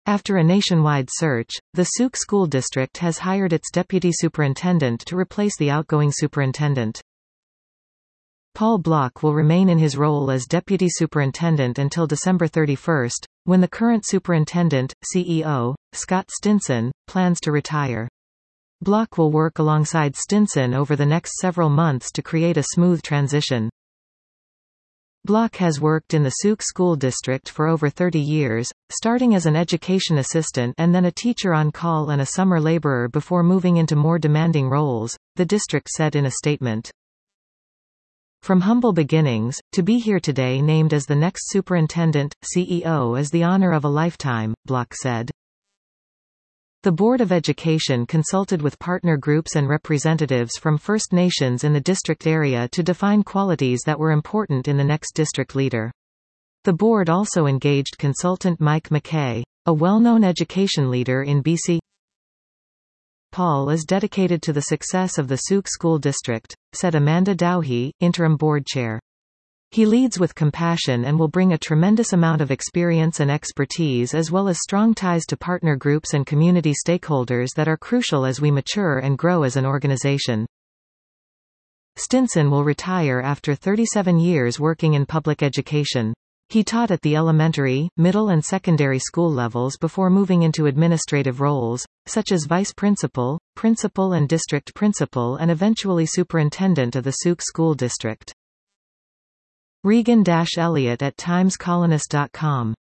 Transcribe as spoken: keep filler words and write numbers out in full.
After a nationwide search, the Souk School District has hired its deputy superintendent to replace the outgoing superintendent. Paul Block will remain in his role as deputy superintendent until December thirty-first, when the current superintendent, C E O, Scott Stinson, plans to retire. Block will work alongside Stinson over the next several months to create a smooth transition. Block has worked in the Souk School District for over thirty years, starting as an education assistant and then a teacher on call and a summer laborer before moving into more demanding roles, the district said in a statement. From humble beginnings, to be here today named as the next superintendent, C E O is the honor of a lifetime, Block said. The Board of Education consulted with partner groups and representatives from First Nations in the district area to define qualities that were important in the next district leader. The board also engaged consultant Mike McKay, a well-known education leader in B C. Paul is dedicated to the success of the Souk School District, said Amanda Dowhey, interim board chair. He leads with compassion and will bring a tremendous amount of experience and expertise as well as strong ties to partner groups and community stakeholders that are crucial as we mature and grow as an organization. Stinson will retire after thirty-seven years working in public education. He taught at the elementary, middle and secondary school levels before moving into administrative roles, such as vice principal, principal and district principal and eventually superintendent of the Souk School District. Regan Elliott at times colonist dot com